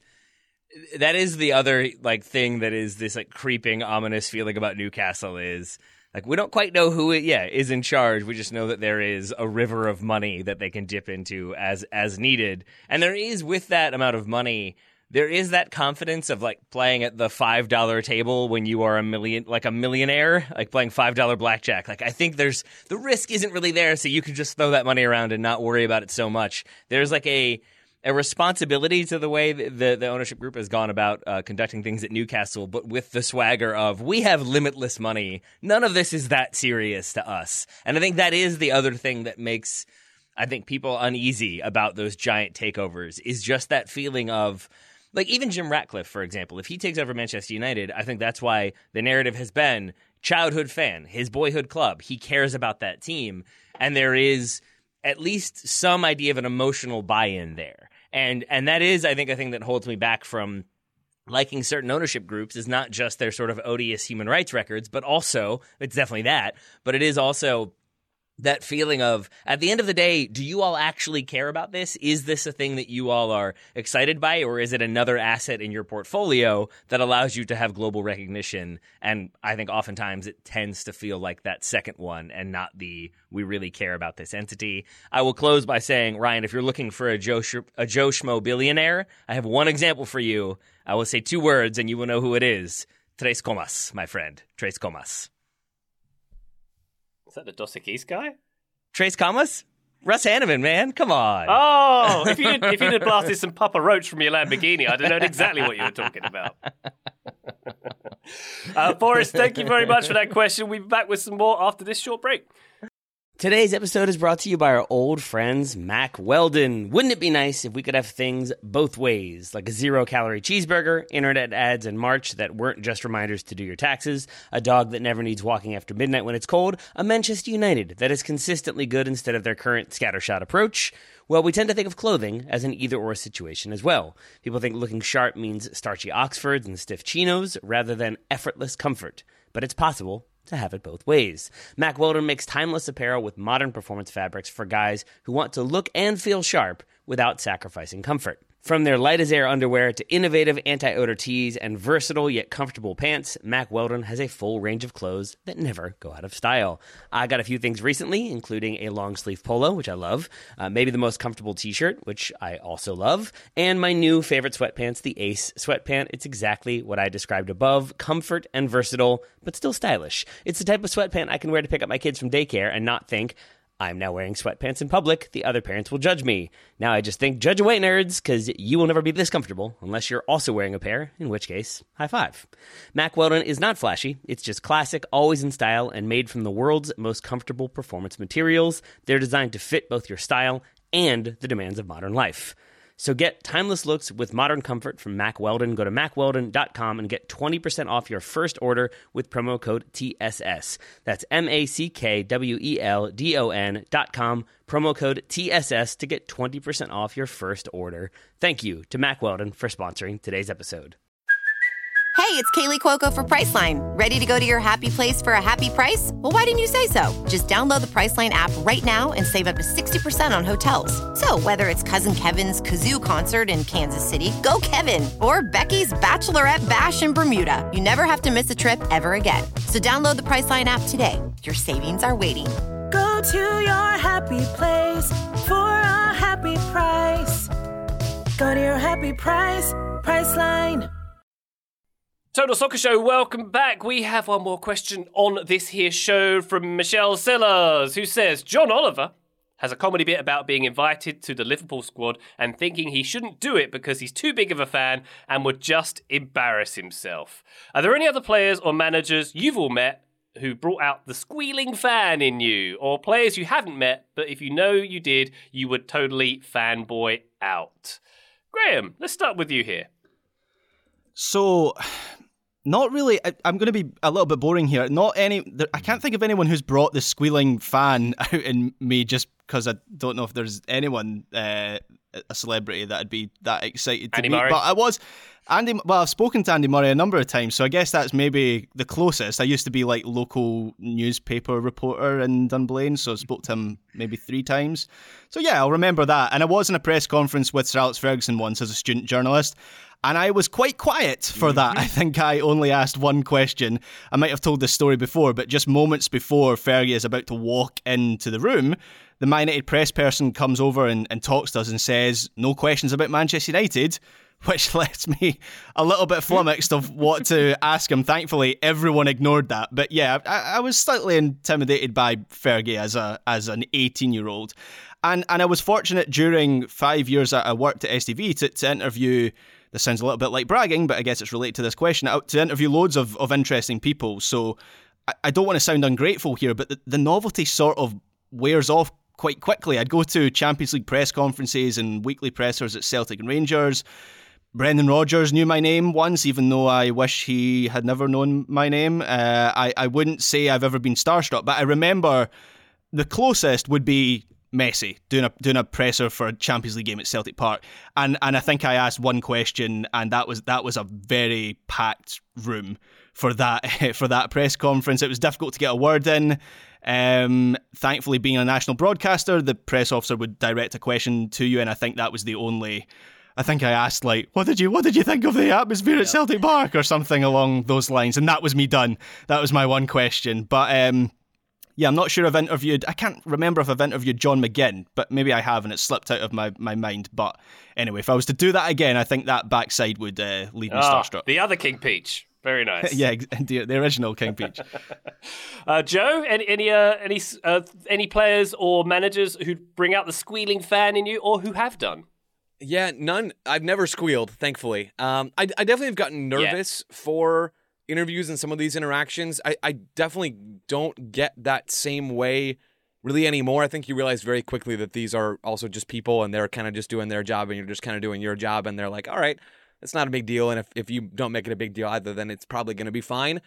the other thing that is this creeping, ominous feeling about Newcastle is we don't quite know who is in charge. We just know that there is a river of money that they can dip into as needed. And there is, with that amount of money, there is that confidence of playing at the $5 table when you are a millionaire, playing $5 blackjack. I think the risk isn't really there, so you can just throw that money around and not worry about it so much. There's a responsibility to the way the ownership group has gone about conducting things at Newcastle, but with the swagger of, we have limitless money. None of this is that serious to us. And I think that is the other thing that makes, I think, people uneasy about those giant takeovers, is just that feeling of, even Jim Ratcliffe, for example, if he takes over Manchester United, I think that's why the narrative has been childhood fan, his boyhood club. He cares about that team. And there is at least some idea of an emotional buy-in there. And that is, I think, a thing that holds me back from liking certain ownership groups, is not just their sort of odious human rights records, but also, it's definitely that, but it is also that feeling of, at the end of the day, do you all actually care about this? Is this a thing that you all are excited by, or is it another asset in your portfolio that allows you to have global recognition? And I think oftentimes it tends to feel like that second one and not the, we really care about this entity. I will close by saying, Ryan, if you're looking for a Joe Schmo billionaire, I have one example for you. I will say 2 words and you will know who it is. Tres Comas, my friend. Tres Comas. Is that the Dos Equis guy? Tres Comas? Russ Hanneman, man. Come on. Oh, if you'd blasted some Papa Roach from your Lamborghini, I'd have known exactly what you were talking about. Forrest, thank you very much for that question. We'll be back with some more after this short break. Today's episode is brought to you by our old friends, Mack Weldon. Wouldn't it be nice if we could have things both ways, like a 0-calorie cheeseburger, internet ads in March that weren't just reminders to do your taxes, a dog that never needs walking after midnight when it's cold, a Manchester United that is consistently good instead of their current scattershot approach? Well, we tend to think of clothing as an either-or situation as well. People think looking sharp means starchy Oxfords and stiff chinos rather than effortless comfort. But it's possible to have it both ways. Mack Weldon makes timeless apparel with modern performance fabrics for guys who want to look and feel sharp without sacrificing comfort. From their light-as-air underwear to innovative anti-odor tees and versatile yet comfortable pants, Mack Weldon has a full range of clothes that never go out of style. I got a few things recently, including a long-sleeve polo, which I love, maybe the most comfortable t-shirt, which I also love, and my new favorite sweatpants, the Ace sweatpant. It's exactly what I described above, comfort and versatile, but still stylish. It's the type of sweatpant I can wear to pick up my kids from daycare and not think, I'm now wearing sweatpants in public, the other parents will judge me. Now I just think, judge away, nerds, because you will never be this comfortable unless you're also wearing a pair, in which case, high five. Mack Weldon is not flashy. It's just classic, always in style, and made from the world's most comfortable performance materials. They're designed to fit both your style and the demands of modern life. So get timeless looks with modern comfort from Mack Weldon. Go to mackweldon.com and get 20% off your first order with promo code TSS. That's MackWeldon.com, promo code TSS to get 20% off your first order. Thank you to Mack Weldon for sponsoring today's episode. Hey, it's Kaylee Cuoco for Priceline. Ready to go to your happy place for a happy price? Well, why didn't you say so? Just download the Priceline app right now and save up to 60% on hotels. So whether it's Cousin Kevin's Kazoo Concert in Kansas City, go Kevin, or Becky's Bachelorette Bash in Bermuda, you never have to miss a trip ever again. So download the Priceline app today. Your savings are waiting. Go to your happy place for a happy price. Go to your happy price, Priceline. Total Soccer Show, welcome back. We have one more question on this here show from Michelle Sellers, who says, John Oliver has a comedy bit about being invited to the Liverpool squad and thinking he shouldn't do it because he's too big of a fan and would just embarrass himself. Are there any other players or managers you've all met who brought out the squealing fan in you, or players you haven't met, but if you know you did, you would totally fanboy out. Graham, let's start with you here. So, not really. I'm going to be a little bit boring here. I can't think of anyone who's brought the squealing fan out in me, just because I don't know if there's anyone, a celebrity, that'd be that excited to Andy meet. Murray. But I've spoken to Andy Murray a number of times, so I guess that's maybe the closest. I used to be like local newspaper reporter in Dunblane, so I spoke to him maybe 3 times. So yeah, I'll remember that. And I was in a press conference with Sir Alex Ferguson once as a student journalist, and I was quite quiet for that. I think I only asked one question. I might have told this story before, but just moments before Fergie is about to walk into the room, the Man United press person comes over and talks to us and says, "No questions about Manchester United," which left me a little bit flummoxed of what to ask him. Thankfully, everyone ignored that. But yeah, I was slightly intimidated by Fergie as an 18-year-old. And I was fortunate during 5 years I worked at STV to interview, this sounds a little bit like bragging, but I guess it's related to this question, to interview loads of interesting people. So I don't want to sound ungrateful here, but the novelty sort of wears off quite quickly. I'd go to Champions League press conferences and weekly pressers at Celtic and Rangers. Brendan Rodgers knew my name once, even though I wish he had never known my name. I wouldn't say I've ever been starstruck, but I remember the closest would be Messi doing a presser for a Champions League game at Celtic Park, and I think I asked one question, and that was a very packed room for that press conference. It was difficult to get a word in. Thankfully, being a national broadcaster, the press officer would direct a question to you, and I think that was the only. I think I asked, like, what did you think of the atmosphere at Celtic Park, or something along those lines, and that was me done. That was my one question. But yeah, I'm not sure I can't remember if I've interviewed John McGinn, but maybe I have, and it slipped out of my mind. But anyway, if I was to do that again, I think that backside would leave me starstruck. The other King Peach. Very nice. Yeah, the original King Peach. Joe, any players or managers who bring out the squealing fan in you, or who have done? Yeah, none. I've never squealed, thankfully. I definitely have gotten nervous for interviews and some of these interactions. I definitely don't get that same way really anymore. I think you realize very quickly that these are also just people, and they're kind of just doing their job, and you're just kind of doing your job, and they're like, all right, it's not a big deal, and if you don't make it a big deal either, then it's probably going to be fine.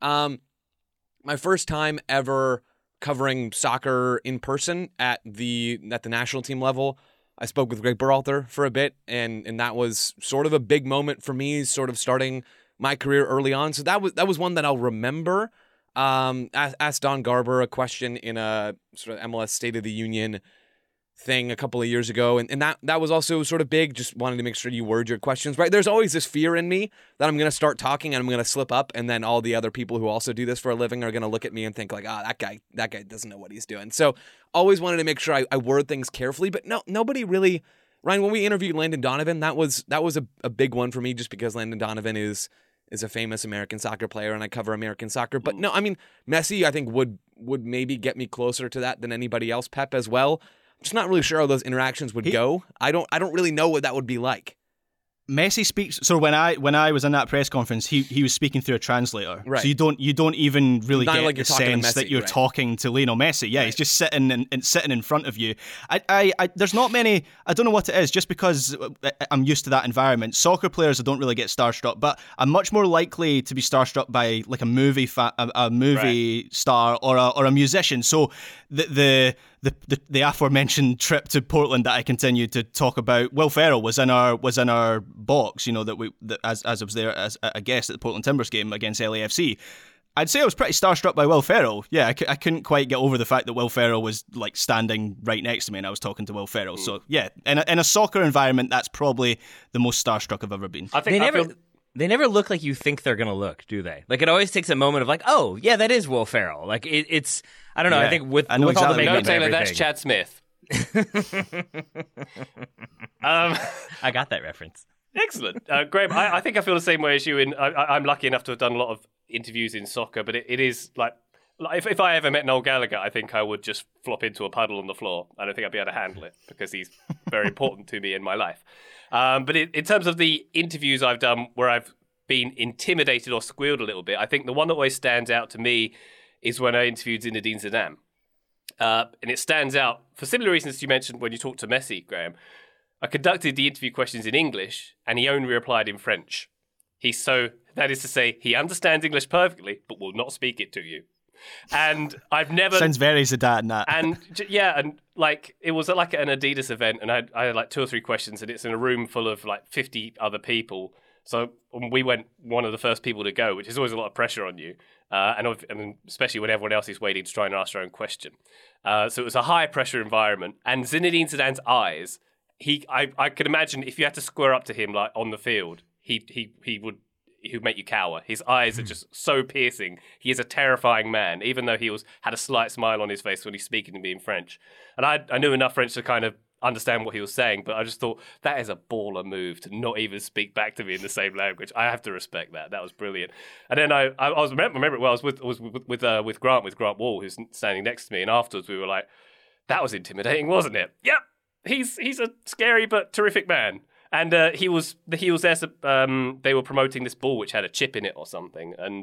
My first time ever covering soccer in person at the national team level, I spoke with Greg Berhalter for a bit, and that was sort of a big moment for me, sort of starting my career early on. So that was one that I'll remember. Asked Don Garber a question in a sort of MLS State of the Union thing a couple of years ago, and that was also sort of big. Just wanted to make sure you word your questions right. There's always this fear in me that I'm going to start talking and I'm going to slip up, and then all the other people who also do this for a living are going to look at me and think like, that guy doesn't know what he's doing. So always wanted to make sure I word things carefully. But nobody really. Ryan, when we interviewed Landon Donovan, that was a big one for me, just because Landon Donovan is a famous American soccer player, and I cover American soccer. But no, I mean, Messi, I think would maybe get me closer to that than anybody else. Pep as well. Just not really sure how those interactions would go. I don't really know what that would be like. Messi speaks. So when I was in that press conference, he was speaking through a translator. Right. So you don't even really Not get like the you're talking to sense Messi, that you're right. talking to Lionel Messi. Yeah, Right. he's just sitting in front of you. I there's not many. I don't know what it is. Just because I'm used to that environment. Soccer players, I don't really get starstruck, but I'm much more likely to be starstruck by like a movie star or a musician. So the aforementioned trip to Portland that I continue to talk about, Will Ferrell was in our box, as I was there as a guest at the Portland Timbers game against LAFC. I'd say I was pretty starstruck by Will Ferrell. Yeah, I couldn't quite get over the fact that Will Ferrell was like standing right next to me and I was talking to Will Ferrell. So yeah, in a soccer environment, that's probably the most starstruck I've ever been. I think They never look like you think they're going to look, do they? Like, it always takes a moment of like, oh, yeah, that is Will Ferrell. Like, it's, I don't know, Yeah. I think with I know all the exactly makeup No, and Taylor, that's everything. Chad Smith. I got that reference. Excellent. Graham, I think I feel the same way as you. I'm lucky enough to have done a lot of interviews in soccer, but it is like if I ever met Noel Gallagher, I think I would just flop into a puddle on the floor. I don't think I'd be able to handle it because he's very important to me in my life. But in terms of the interviews I've done where I've been intimidated or squealed a little bit, I think the one that always stands out to me is when I interviewed Zinedine Zidane. And it stands out for similar reasons you mentioned when you talked to Messi, Graham. I conducted the interview questions in English, and he only replied in French. That is to say, he understands English perfectly, but will not speak it to you. And I've never... Sounds very Zidane, that. And like, it was like at an Adidas event, and I had like 2 or 3 questions, and it's in a room full of like 50 other people. So we went one of the first people to go, which is always a lot of pressure on you. And especially when everyone else is waiting to try and ask their own question. So it was a high pressure environment. And Zinedine Zidane's eyes, I could imagine if you had to square up to him like on the field, he would make you cower. His eyes are just so piercing. He is a terrifying man, even though he had a slight smile on his face when he's speaking to me in French. And I knew enough French to kind of understand what he was saying, but I just thought that is a baller move to not even speak back to me in the same language. I have to respect that. That was brilliant. And then I was with Grant Wall, who's standing next to me, and afterwards we were like, that was intimidating, wasn't it? Yep. He's a scary but terrific man. And he was there. They were promoting this ball which had a chip in it or something, and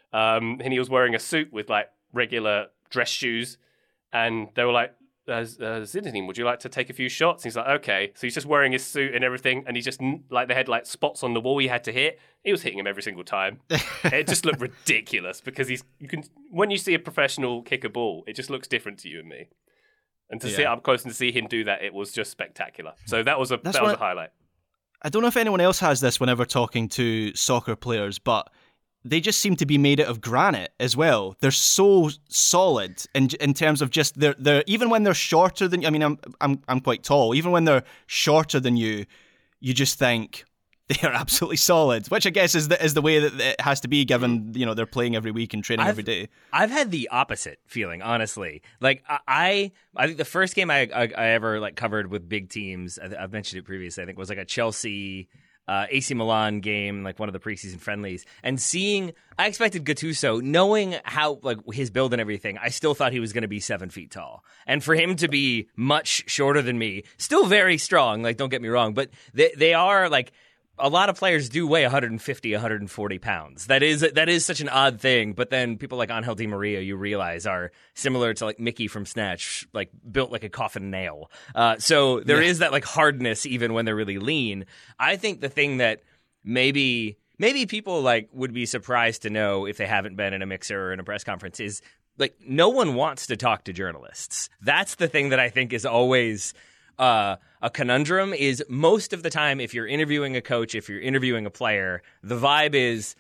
he was wearing a suit with like regular dress shoes, and they were like, Zinedine, would you like to take a few shots? And he's like, okay. So he's just wearing his suit and everything, and he just like they had like spots on the wall he had to hit. He was hitting him every single time. It just looked ridiculous because when you see a professional kick a ball, it just looks different to you and me. And to sit up close and to see him do that, it was just spectacular. So that was a highlight. I don't know if anyone else has this whenever talking to soccer players, but they just seem to be made out of granite as well. They're so solid in terms of just they're even when they're shorter than. I mean, I'm quite tall. Even when they're shorter than you, you just think they are absolutely solid. Which I guess is the way that it has to be, given they're playing every week and training every day. I've had the opposite feeling, honestly. Like I think the first game I ever like covered with big teams, I've mentioned it previously, I think was like a Chelsea AC Milan game, like one of the preseason friendlies, and I expected Gattuso, knowing how like his build and everything, I still thought he was going to be 7 feet tall, and for him to be much shorter than me, still very strong. Like, don't get me wrong, but they are like. A lot of players do weigh 150, 140 pounds. That is such an odd thing. But then people like Angel Di Maria, you realize, are similar to like Mickey from Snatch, like built like a coffin nail. So there is that like hardness even when they're really lean. I think the thing that maybe people like would be surprised to know if they haven't been in a mixer or in a press conference is like no one wants to talk to journalists. That's the thing that I think is always a conundrum. Is most of the time, if you're interviewing a coach, if you're interviewing a player, the vibe is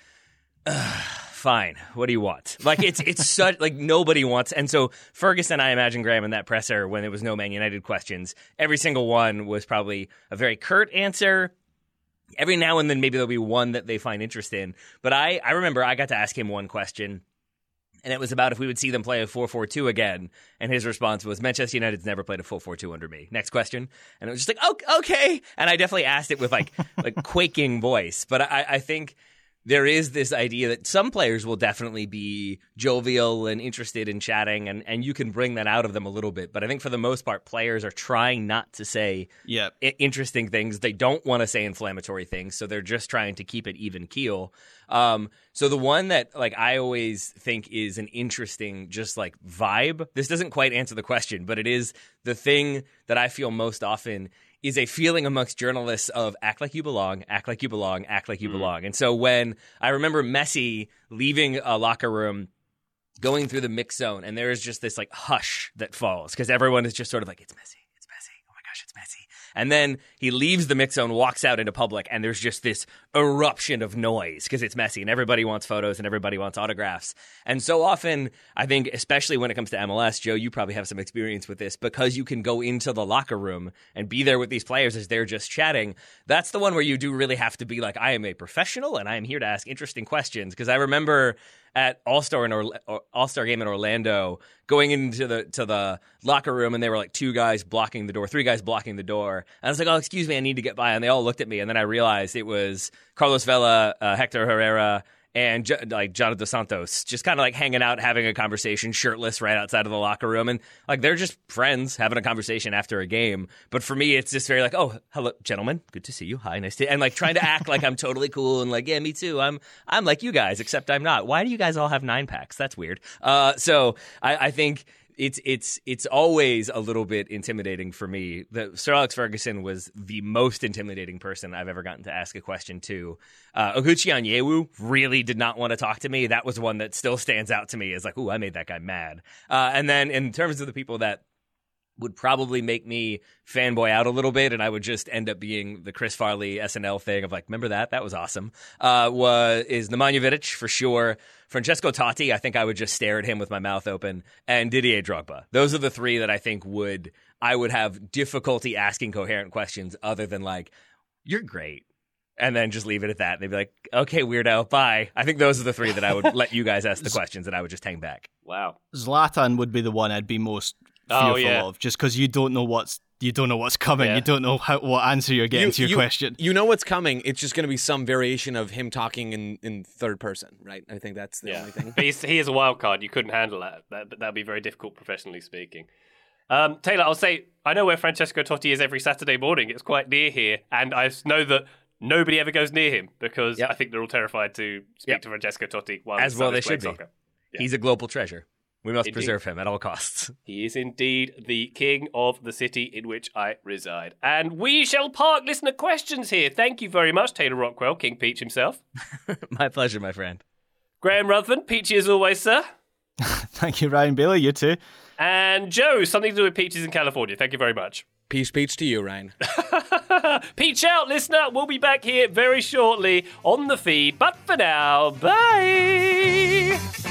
fine. What do you want? Like it's such like nobody wants. And so Ferguson, I imagine, Graham, in that presser when there was no Man United questions, every single one was probably a very curt answer. Every now and then, maybe there'll be one that they find interest in. But I remember I got to ask him one question. And it was about if we would see them play a 4-4-2 again. And his response was, Manchester United's never played a 4-4-2 under me. Next question. And it was just like, oh, okay. And I definitely asked it with like quaking voice. But I think there is this idea that some players will definitely be jovial and interested in chatting, and you can bring that out of them a little bit. But I think for the most part, players are trying not to say interesting things. They don't want to say inflammatory things, so they're just trying to keep it even keel. So the one that like I always think is an interesting just like vibe, this doesn't quite answer the question, but it is the thing that I feel most often is a feeling amongst journalists of act like you belong, act like you belong, act like you belong. And so when I remember Messi leaving a locker room, going through the mix zone, and there is just this like hush that falls because everyone is just sort of like, it's Messi. Oh my gosh, it's Messi. And then he leaves the mix zone, walks out into public, and there's just this eruption of noise because it's Messi, and everybody wants photos and everybody wants autographs. And so often, I think, especially when it comes to MLS, Joe, you probably have some experience with this, because you can go into the locker room and be there with these players as they're just chatting. That's the one where you do really have to be like, I am a professional, and I am here to ask interesting questions. Because I remember at All-Star game in Orlando, going into the locker room, and there were like 3 guys blocking the door. And I was like, oh, excuse me, I need to get by. And they all looked at me, and then I realized it was Carlos Vela, Hector Herrera, and like Jonathan Dos Santos just kind of like hanging out, having a conversation, shirtless right outside of the locker room. And like they're just friends having a conversation after a game. But for me, it's just very like, oh, hello, gentlemen. Good to see you. Hi, nice to. And like trying to act like I'm totally cool and like, yeah, me too. I'm like you guys, except I'm not. Why do you guys all have 9-packs? That's weird. So I think it's always a little bit intimidating for me. Sir Alex Ferguson was the most intimidating person I've ever gotten to ask a question to. Oguchi Onyewu really did not want to talk to me. That was one that still stands out to me as like, ooh, I made that guy mad. And then in terms of the people that would probably make me fanboy out a little bit, and I would just end up being the Chris Farley SNL thing of like, remember that? That was awesome. Is Nemanja Vidic for sure. Francesco Totti, I think I would just stare at him with my mouth open, and Didier Drogba. Those are the three that I think I would have difficulty asking coherent questions other than like, you're great. And then just leave it at that. And they'd be like, okay, weirdo, bye. I think those are the three that I would let you guys ask the questions, and I would just hang back. Wow. Zlatan would be the one I'd be most fearful of, just because you don't know what's coming. Yeah. You don't know what answer you're getting to your question. You know what's coming. It's just going to be some variation of him talking in third person, right? I think that's the only thing. But he is a wild card. You couldn't handle that. That'd be very difficult, professionally speaking. Taylor, I'll say, I know where Francesco Totti is every Saturday morning. It's quite near here, and I know that nobody ever goes near him because I think they're all terrified to speak to Francesco Totti while as well they should be. Soccer. Yeah. He's a global treasure. We must Indeed. preserve him at all costs. He is indeed the king of the city in which I reside. And we shall park listener questions here. Thank you very much, Taylor Rockwell, King Peach himself. My pleasure, my friend. Graham Ruthven, Peachy as always, sir. Thank you, Ryan Bailey. You too. And Joe, something to do with peaches in California. Thank you very much. Peach to you, Ryan. Peach out, listener. We'll be back here very shortly on the feed. But for now, bye.